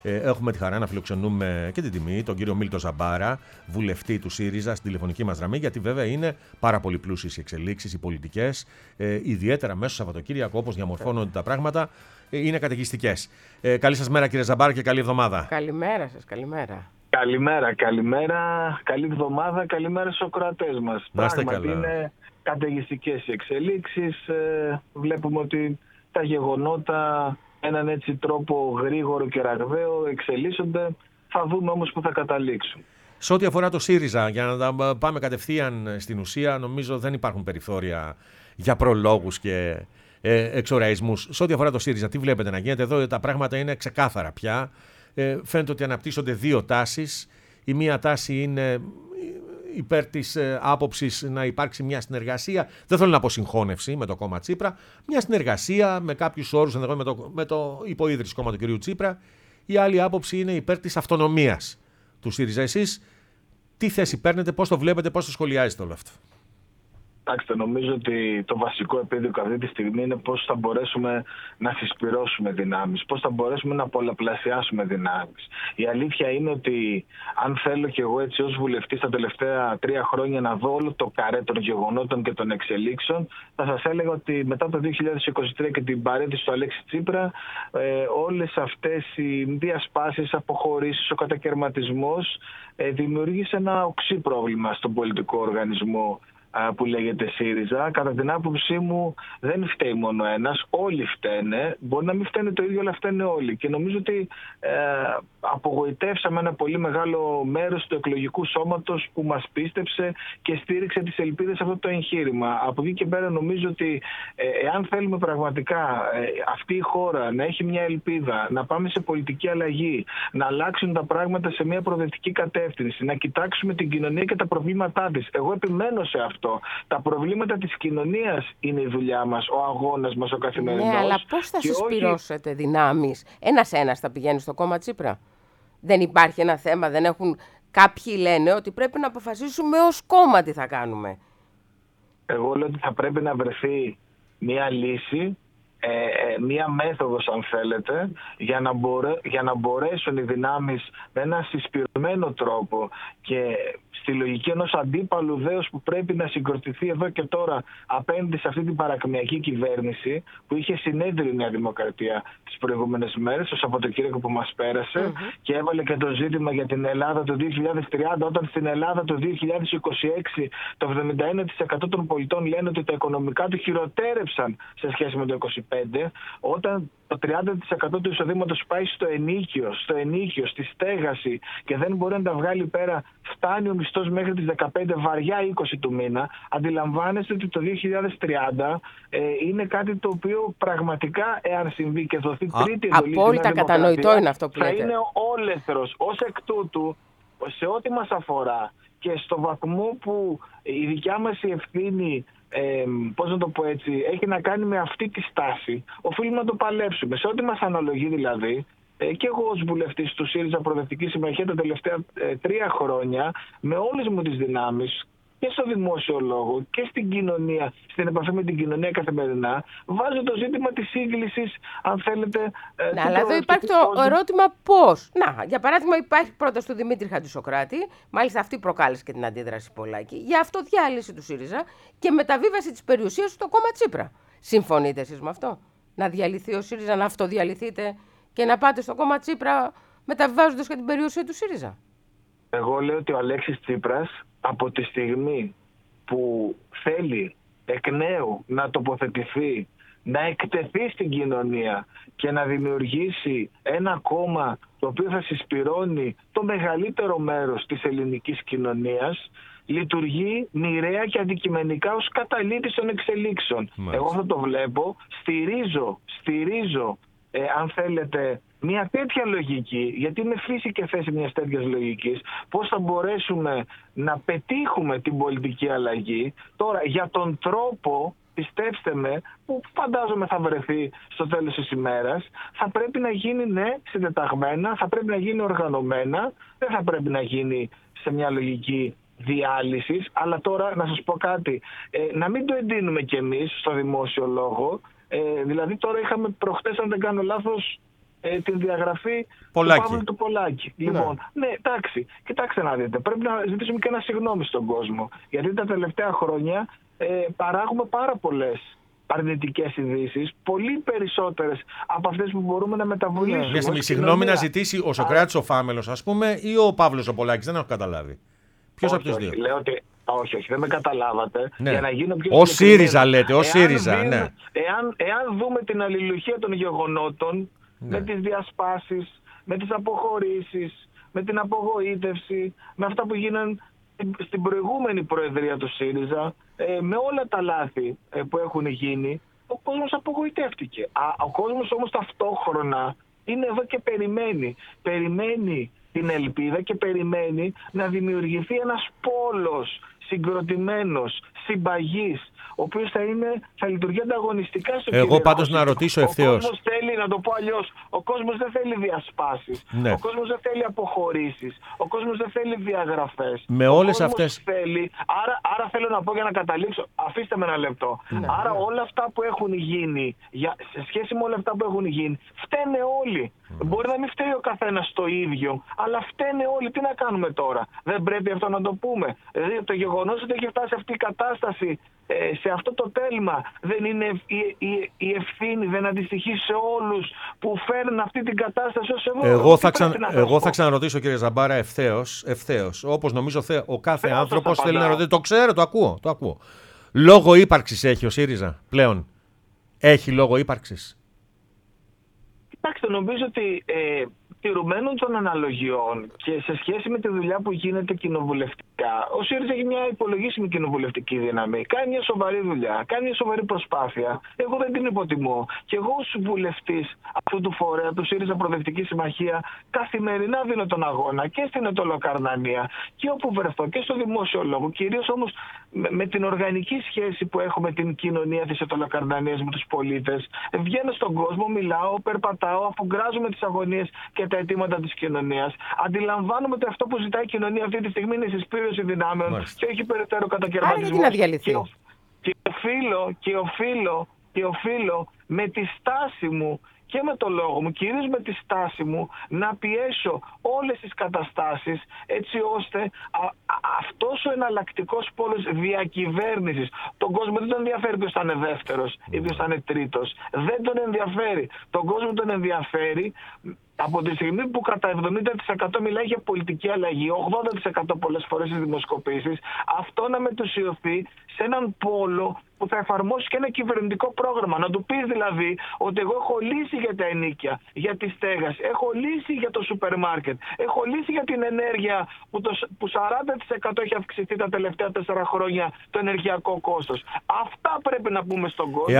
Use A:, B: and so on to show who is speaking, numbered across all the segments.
A: Έχουμε τη χαρά να φιλοξενούμε και την τιμή τον κύριο Μίλτο Ζαμπάρα, βουλευτή του ΣΥΡΙΖΑ, στην τηλεφωνική μας γραμμή, γιατί βέβαια είναι πάρα πολύ πλούσιες οι εξελίξεις, οι πολιτικές, ιδιαίτερα μέσα στο Σαββατοκύριακο, όπως διαμορφώνονται τα πράγματα, είναι καταιγιστικές. Καλή σας μέρα, κύριε Ζαμπάρα, και καλή εβδομάδα.
B: Καλημέρα σας, καλημέρα.
C: Καλημέρα. Καλή εβδομάδα, καλημέρα στους ακροατές μας. Πράγματι είναι καταιγιστικές οι εξελίξεις. Βλέπουμε ότι τα γεγονότα έναν έτσι τρόπο γρήγορο και ραγδαίο εξελίσσονται. Θα δούμε όμως που θα καταλήξουν.
A: Σε ό,τι αφορά το ΣΥΡΙΖΑ, για να πάμε κατευθείαν στην ουσία, νομίζω δεν υπάρχουν περιθώρια για προλόγους και εξοραϊσμούς. Σε ό,τι αφορά το ΣΥΡΙΖΑ, τι βλέπετε να γίνεται εδώ? Τα πράγματα είναι ξεκάθαρα πια. Φαίνεται ότι αναπτύσσονται δύο τάσεις. Η μία τάση είναι υπέρ της άποψης να υπάρξει μια συνεργασία. Δεν θέλω να πω συγχώνευση με το κόμμα Τσίπρα. Μια συνεργασία με κάποιους όρους με το υποίδρυση κόμμα του κ. Τσίπρα. Η άλλη άποψη είναι υπέρ της αυτονομίας του ΣΥΡΙΖΑ. Εσείς τι θέση παίρνετε, πώς το βλέπετε, πώς το σχολιάζετε όλο αυτό?
C: Κοιτάξτε, νομίζω ότι το βασικό επίδικο αυτή τη στιγμή είναι πώς θα μπορέσουμε να συσπυρώσουμε δυνάμεις, πώς θα μπορέσουμε να πολλαπλασιάσουμε δυνάμεις. Η αλήθεια είναι ότι αν θέλω κι εγώ έτσι ως βουλευτής τα τελευταία 3 χρόνια να δω όλο το καρέ των γεγονότων και των εξελίξεων, θα σας έλεγα ότι μετά το 2023 και την παρέτηση του Αλέξη Τσίπρα, όλες αυτές οι διασπάσεις, αποχωρήσεις, ο κατακαιρματισμός δημιουργήσε ένα οξύ πρόβλημα στον πολιτικό οργανισμό που λέγεται ΣΥΡΙΖΑ. Κατά την άποψή μου δεν φταίει μόνο ένας, όλοι φταίνε. Μπορεί να μην φταίνε το ίδιο, αλλά φταίνε όλοι. Και νομίζω ότι απογοητεύσαμε ένα πολύ μεγάλο μέρος του εκλογικού σώματος που μας πίστεψε και στήριξε τις ελπίδες σε αυτό το εγχείρημα. Από εκεί και πέρα νομίζω ότι εάν θέλουμε πραγματικά αυτή η χώρα να έχει μια ελπίδα, να πάμε σε πολιτική αλλαγή, να αλλάξουν τα πράγματα σε μια προοδευτική κατεύθυνση, να κοιτάξουμε την κοινωνία και τα προβλήματά της. Εγώ επιμένω σε αυτό. Τα προβλήματα της κοινωνίας είναι η δουλειά μας, ο αγώνας μας, ο καθημερινός.
B: Ναι, αλλά πώς θα συσπυρώσετε δυνάμεις? Ένας θα πηγαίνει στο κόμμα Τσίπρα. Δεν υπάρχει ένα θέμα, δεν έχουν... Κάποιοι λένε ότι πρέπει να αποφασίσουμε ως κόμμα τι θα κάνουμε.
C: Εγώ λέω ότι θα πρέπει να βρεθεί μια λύση, μία μέθοδος αν θέλετε, για να μπορέσουν οι δυνάμεις με ένα συσπηρωμένο τρόπο και στη λογική ενός αντίπαλου δέους που πρέπει να συγκροτηθεί εδώ και τώρα απέναντι σε αυτή την παρακμιακή κυβέρνηση που είχε συνέδριο η Νέα Δημοκρατία τις προηγούμενες μέρες, το Σαββατοκύριακο που μας πέρασε, και έβαλε και το ζήτημα για την Ελλάδα το 2030, όταν στην Ελλάδα το 2026 το 71% των πολιτών λένε ότι τα οικονομικά του χειροτέρεψαν σε σχέση με το 2025, όταν το 30% του εισοδήματος πάει στο ενίκιο, στη στέγαση και δεν μπορεί να τα βγάλει πέρα, φτάνει ο μισθός μέχρι τις 15, βαριά 20 του μήνα. Αντιλαμβάνεστε ότι το 2030 είναι κάτι το οποίο πραγματικά, εάν συμβεί και δοθεί τρίτη εντολή,
B: απόλυτα κατανοητό είναι αυτό που λέτε.
C: Θα είναι όλεθρος. Ως εκ τούτου, σε ό,τι μας αφορά και στο βαθμό που η δικιά μας η ευθύνη, πώς να το πω έτσι, έχει να κάνει με αυτή τη στάση, οφείλουμε να το παλέψουμε. Σε ό,τι μας αναλογεί δηλαδή, και εγώ ως βουλευτής του ΣΥΡΙΖΑ Προοδευτική Συμμαχία τα τελευταία 3 χρόνια, με όλες μου τις δυνάμεις και στο δημόσιο λόγο και στην κοινωνία, στην επαφή με την κοινωνία καθημερινά, βάζω το ζήτημα της σύγκλησης, αν θέλετε.
B: Ναι, αλλά εδώ υπάρχει το ερώτημα πώς. Να, για παράδειγμα, υπάρχει πρόταση του Δημήτρη Χατζησοκράτη, μάλιστα αυτή προκάλεσε και την αντίδραση Πολάκη, για αυτοδιάλυση του ΣΥΡΙΖΑ και μεταβίβαση της περιουσίας του στο κόμμα Τσίπρα. Συμφωνείτε εσείς με αυτό? Να διαλυθεί ο ΣΥΡΙΖΑ, να αυτοδιαλυθείτε και να πάτε στο κόμμα Τσίπρα μεταβιβάζοντας και την περιουσία του ΣΥΡΙΖΑ?
C: Εγώ λέω ότι ο Αλέξης Τσίπρας, από τη στιγμή που θέλει εκ νέου να τοποθετηθεί, να εκτεθεί στην κοινωνία και να δημιουργήσει ένα κόμμα το οποίο θα συσπυρώνει το μεγαλύτερο μέρος της ελληνικής κοινωνίας, λειτουργεί μοιραία και αντικειμενικά ως καταλήτης των εξελίξεων. Εγώ αυτό το βλέπω, στηρίζω αν θέλετε μια τέτοια λογική, γιατί είναι φύση και θέση μιας τέτοιας λογικής, πώς θα μπορέσουμε να πετύχουμε την πολιτική αλλαγή. Τώρα, για τον τρόπο, πιστέψτε με, που φαντάζομαι θα βρεθεί στο τέλος της ημέρας, θα πρέπει να γίνει συντεταγμένα, θα πρέπει να γίνει οργανωμένα, δεν θα πρέπει να γίνει σε μια λογική διάλυσης. Αλλά τώρα να σας πω κάτι, να μην το εντείνουμε κι εμείς στο δημόσιο λόγο. Δηλαδή τώρα είχαμε προχτές, αν δεν κάνω λάθος, την διαγραφή
A: Πολάκη.
C: του Παύλου του Πολάκη. Λοιπόν, ναι, εντάξει, κοιτάξτε να δείτε, πρέπει να ζητήσουμε και ένα συγγνώμη στον κόσμο. Γιατί τα τελευταία χρόνια παράγουμε πάρα πολλές αρνητικές ειδήσεις, πολύ περισσότερες από αυτές που μπορούμε να μεταβολήσουμε.
A: Μια στιγμή, συγγνώμη να ζητήσει ο Σωκράτης ο Φάμελος, ας πούμε, ή ο Παύλος ο Πολάκης, δεν έχω καταλάβει. Ποιος από τους δύο?
C: Λέω ότι όχι, δεν με καταλάβατε.
A: Ναι.
C: Για να γίνω πιο
A: ο ΣΥΡΙΖΑ λέτε, ο ΣΥΡΙΖΑ, ναι.
C: Εάν δούμε την αλληλουχία των γεγονότων, με τις διασπάσεις, με τις αποχωρήσεις, με την απογοήτευση, με αυτά που γίναν στην προηγούμενη προεδρία του ΣΥΡΙΖΑ, με όλα τα λάθη που έχουν γίνει, ο κόσμος απογοητεύτηκε. Ο κόσμος όμως ταυτόχρονα είναι εδώ και περιμένει. Περιμένει την ελπίδα και περιμένει να δημιουργηθεί ένας πόλος συγκροτημένος, συμπαγής, ο οποίος θα λειτουργεί ανταγωνιστικά στο
A: Εγώ πάντως να ρωτήσω ευθέως.
C: Ο κόσμος θέλει, να το πω αλλιώς, ο κόσμος δεν θέλει διασπάσεις,
A: ναι.
C: Ο κόσμος δεν θέλει αποχωρήσεις, ο κόσμος δεν θέλει διαγραφές.
A: Με όλες αυτές...
C: Θέλει, άρα θέλω να πω για να καταλήξω, αφήστε με ένα λεπτό. Άρα όλα αυτά που έχουν γίνει, σε σχέση με όλα αυτά που έχουν γίνει, φταίνε όλοι. Μπορεί να μην φταίει ο καθένας το ίδιο, αλλά φταίνε όλοι. Τι να κάνουμε τώρα? Δεν πρέπει αυτό να το πούμε? Δηλαδή το γεγονός ότι έχει φτάσει αυτή η κατάσταση, σε αυτό το τέλμα, δεν είναι η ευθύνη, δεν αντιστοιχεί σε όλους που φέρνουν αυτή την κατάσταση ως εδώ?
A: Εγώ θα ξαναρωτήσω, κύριε Ζαμπάρα, ευθέως. Όπως νομίζω ο κάθε άνθρωπος θέλει να ρωτήσει. Το ξέρω, το ακούω. Λόγο ύπαρξης έχει ο ΣΥΡΙΖΑ πλέον? Έχει λόγο ύπαρξης?
C: Κοιτάξτε, νομίζω ότι τηρουμένων των αναλογιών και σε σχέση με τη δουλειά που γίνεται κοινοβουλευτικά, ο ΣΥΡΙΖΑ έχει μια υπολογίσιμη κοινοβουλευτική δύναμη. Κάνει μια σοβαρή δουλειά, κάνει μια σοβαρή προσπάθεια. Εγώ δεν την υποτιμώ. Και εγώ ως βουλευτής αυτού του φορέα, του ΣΥΡΙΖΑ Προοδευτική Συμμαχία, καθημερινά δίνω τον αγώνα και στην Ετωλοκαρνανία και όπου βρεθώ και στο δημόσιο λόγο. Κυρίως όμως με την οργανική σχέση που έχουμε την κοινωνία της Ετωλοκαρνανίας με τους πολίτες. Βγαίνω στον κόσμο, μιλάω, περπατάω, αφουγκράζομαι τις αγωνίες και τα αιτήματα της κοινωνίας. Αντιλαμβάνομαι ότι αυτό που ζητάει η κοινωνία αυτή τη στιγμή είναι συσπήρωση δυνάμεων και όχι περαιτέρω κατακαιρματισμό.
B: Άρα γιατί να διαλυθεί?
C: Και οφείλω με τη στάση μου και με το λόγο μου, κυρίως με τη στάση μου, να πιέσω όλες τις καταστάσεις έτσι ώστε αυτός ο εναλλακτικός πόλος διακυβέρνησης, τον κόσμο δεν τον ενδιαφέρει ποιος θα είναι δεύτερος ή ποιος θα είναι τρίτος. Δεν τον ενδιαφέρει. Τον κόσμο τον ενδιαφέρει από τη στιγμή που κατά 70% μιλάει για πολιτική αλλαγή, 80% πολλές φορές στις δημοσκοπήσεις, αυτό να μετουσιωθεί σε έναν πόλο που θα εφαρμόσει και ένα κυβερνητικό πρόγραμμα. Να του πεις δηλαδή ότι εγώ έχω λύση για τα ενοίκια, για τη στέγαση, έχω λύση για το σούπερ μάρκετ, έχω λύση για την ενέργεια που 40% έχει αυξηθεί τα τελευταία 4 χρόνια το ενεργειακό κόστος. Αυτά πρέπει να πούμε στον κόσμο.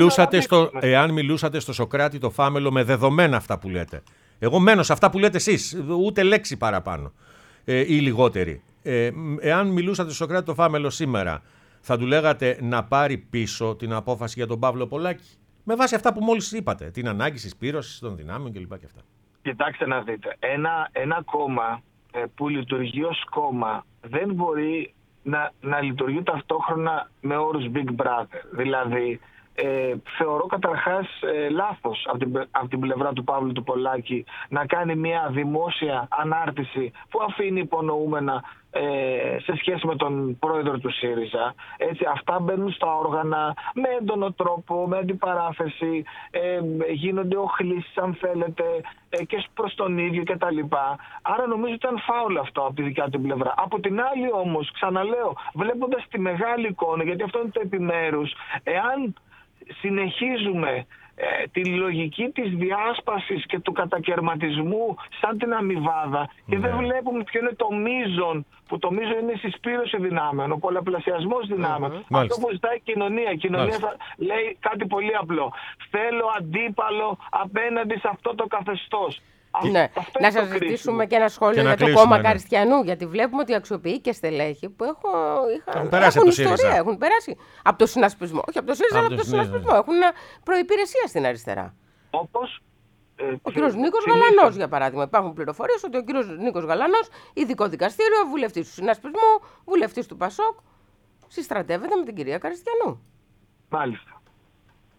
A: Εάν μιλούσατε στο Σωκράτη το Φάμελο με δεδομένα αυτά που λέτε. Εγώ μένω σε αυτά που λέτε εσείς, ούτε λέξη παραπάνω ή λιγότερη. Εάν μιλούσατε στο Σωκράτη το Φάμελο σήμερα, θα του λέγατε να πάρει πίσω την απόφαση για τον Παύλο Πολάκη? Με βάση αυτά που μόλις είπατε, την ανάγκη συσπήρωσης των δυνάμεων κλπ. Και αυτά.
C: Κοιτάξτε να δείτε, ένα κόμμα που λειτουργεί ως κόμμα δεν μπορεί να λειτουργεί ταυτόχρονα με όρους Big Brother. Δηλαδή, θεωρώ καταρχάς λάθος από την πλευρά του Παύλου του Πολάκη να κάνει μια δημόσια ανάρτηση που αφήνει υπονοούμενα σε σχέση με τον πρόεδρο του ΣΥΡΙΖΑ. Έτσι, αυτά μπαίνουν στα όργανα με έντονο τρόπο, με αντιπαράθεση, γίνονται οχλήσεις αν θέλετε και προς τον ίδιο κτλ. Άρα νομίζω ήταν φάουλ αυτό από τη δικιά του πλευρά. Από την άλλη όμως, ξαναλέω, βλέποντας τη μεγάλη εικόνα, γιατί αυτό είναι το επιμέρους, εάν συνεχίζουμε τη λογική της διάσπασης και του κατακαιρματισμού σαν την αμοιβάδα και δεν βλέπουμε ποιο είναι το μείζον, που το μείζον είναι η συσπήρωση δυνάμεων, ο πολλαπλασιασμός δυνάμεων. Αυτό που ζητάει η κοινωνία. Η κοινωνία λέει κάτι πολύ απλό. Θέλω αντίπαλο απέναντι σε αυτό το καθεστώς.
B: Ναι. Να σας ζητήσουμε και ένα σχόλιο για το κόμμα Καριστιανού, γιατί βλέπουμε ότι αξιοποιεί και στελέχη που έχουν ιστορία, έχουν περάσει από το συνασπισμό. Όχι από το ΣΥΡΙΖΑ, αλλά από το συνασπισμό. Έχουν προϋπηρεσία στην αριστερά.
C: Όπως
B: ο κύριος Νίκος Γαλανός, για παράδειγμα. Υπάρχουν πληροφορίες ότι ο κύριος Νίκος Γαλανός, ειδικό δικαστήριο, βουλευτής του συνασπισμού, βουλευτής του ΠΑΣΟΚ, συστρατεύεται με την κυρία Καριστιανού.
C: Μάλιστα.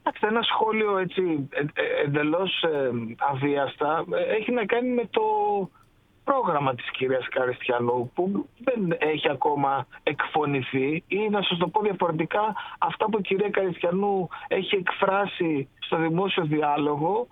C: Ένα σχόλιο έτσι εντελώς αβίαστα έχει να κάνει με το πρόγραμμα της κυρίας Καριστιανού, που δεν έχει ακόμα εκφωνηθεί, ή να σας το πω διαφορετικά, αυτά που η κυρία Καριστιανού έχει εκφράσει στο δημόσιο διάλογο,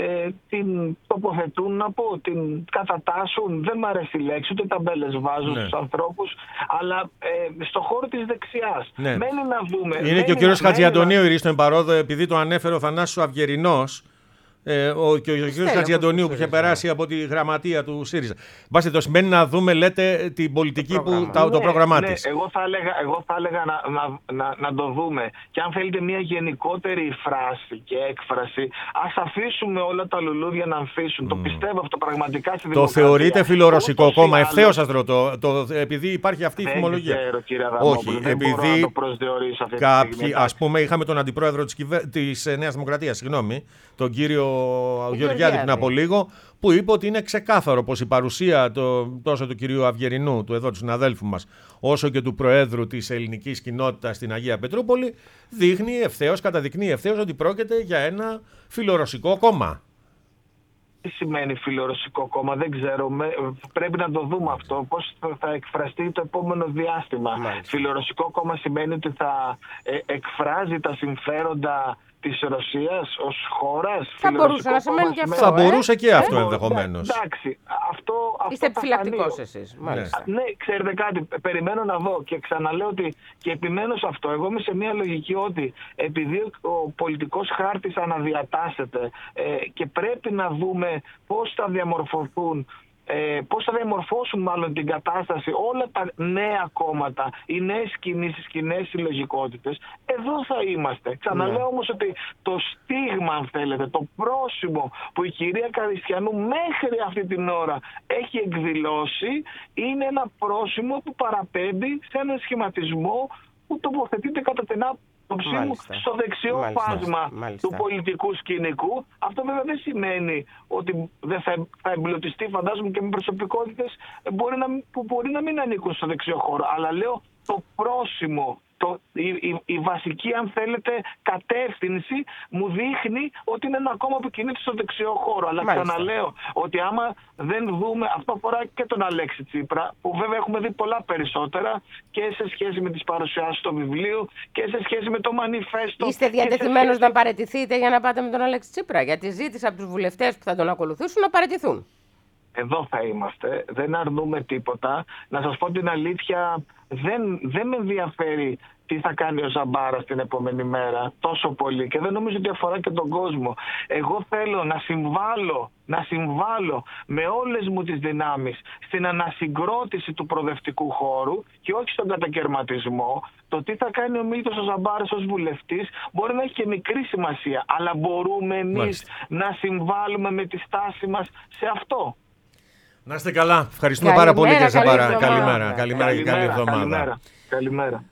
C: την τοποθετούν, να πω, την κατατάσσουν, δεν μ' αρέσει η λέξη, ούτε ταμπέλες βάζουν στους ανθρώπους, αλλά στο χώρο της δεξιάς. Μένει να δούμε.
A: Είναι και ο κύριος Χατζιαντονίου, Ηρίστον Παρόδο, επειδή το ανέφερε ο Θανάσης Αυγερινός, και ο κ. Χατζιαντονίου που είχε περάσει από τη γραμματεία του ΣΥΡΙΖΑ. Μπάστε, το σημαίνει να δούμε, λέτε, την πολιτική το πρόγραμμά της.
C: Εγώ θα έλεγα να το δούμε. Και αν θέλετε μια γενικότερη φράση και έκφραση, ας αφήσουμε όλα τα λουλούδια να ανθίσουν. Το πιστεύω αυτό πραγματικά στη δημοκρατία.
A: Το θεωρείτε φιλορωσικό κόμμα? Ευθέως σας ρωτώ, επειδή υπάρχει αυτή η θυμολογία.
C: Δεν ξέρω, κύριε Αδαμόπουλο, δεν μπορώ να το προσδιορίσω αυτή τη στιγμή.
A: Ας πούμε, είχαμε τον αντιπρόεδρο της Νέας Δημοκρατίας, τον κύριο Γεωργιάδη πριν από λίγο, που είπε ότι είναι ξεκάθαρο πως η παρουσία τόσο του κυρίου Αυγερινού, του συναδέλφου μας, όσο και του Προέδρου της ελληνικής κοινότητας στην Αγία Πετρούπολη, καταδεικνύει ευθέως ότι πρόκειται για ένα φιλορωσικό κόμμα.
C: Τι σημαίνει φιλορωσικό κόμμα? Δεν ξέρω. Πρέπει να το δούμε αυτό. Πώς θα εκφραστεί το επόμενο διάστημα. Φιλορωσικό κόμμα σημαίνει ότι θα εκφράζει τα συμφέροντα της Ρωσίας ως χώρας.
B: Θα μπορούσε να σημαίνει και αυτό.
A: Θα μπορούσε και αυτό ενδεχομένως.
C: Εντάξει. Αυτό
B: είστε επιφυλακτικός εσείς.
C: Ναι, ξέρετε κάτι, περιμένω να δω και ξαναλέω ότι και επιμένω σε αυτό. Εγώ είμαι σε μια λογική ότι επειδή ο πολιτικός χάρτης αναδιατάσσεται και πρέπει να δούμε πώς θα διαμορφωθούν, πώς θα διαμορφώσουν μάλλον την κατάσταση όλα τα νέα κόμματα, οι νέες κινήσεις και οι νέες συλλογικότητες, εδώ θα είμαστε. Ξαναλέω όμως ότι το στίγμα, αν θέλετε, το πρόσημο που η κυρία Καριστιανού μέχρι αυτή την ώρα έχει εκδηλώσει, είναι ένα πρόσημο που παραπέμπει σε έναν σχηματισμό που τοποθετείται κατά την άποψή μου στο δεξιό φάσμα του πολιτικού σκηνικού. Αυτό βέβαια δεν σημαίνει ότι δεν θα εμπλουτιστεί, φαντάζομαι, και με προσωπικότητες που μπορεί να μην ανήκουν στο δεξιό χώρο. Αλλά λέω το πρόσημο, η βασική, αν θέλετε, κατεύθυνση μου δείχνει ότι είναι ένα κόμμα που κινείται στο δεξιό χώρο. Αλλά ξαναλέω ότι άμα δεν δούμε, αυτό αφορά και τον Αλέξη Τσίπρα, που βέβαια έχουμε δει πολλά περισσότερα και σε σχέση με τις παρουσιάσεις του βιβλίου και σε σχέση με το μανιφέστο.
B: Είστε διατεθειμένος να παραιτηθείτε για να πάτε με τον Αλέξη Τσίπρα? Γιατί ζήτησα από τους βουλευτές που θα τον ακολουθήσουν να παραιτηθούν.
C: Εδώ θα είμαστε, δεν αρνούμε τίποτα. Να σας πω την αλήθεια, δεν με ενδιαφέρει τι θα κάνει ο Ζαμπάρας την επόμενη μέρα τόσο πολύ, και δεν νομίζω ότι αφορά και τον κόσμο. Εγώ θέλω να συμβάλλω με όλες μου τις δυνάμεις στην ανασυγκρότηση του προοδευτικού χώρου και όχι στον κατακαιρματισμό. Το τι θα κάνει ο Μήτρος ο Ζαμπάρας ως βουλευτής μπορεί να έχει και μικρή σημασία, αλλά μπορούμε εμείς να συμβάλλουμε με τη στάση μας σε αυτό.
A: Να είστε καλά. Ευχαριστούμε πάρα πολύ, κύριε Ζαμπάρα. Καλημέρα και καλή εβδομάδα.
C: Καλημέρα.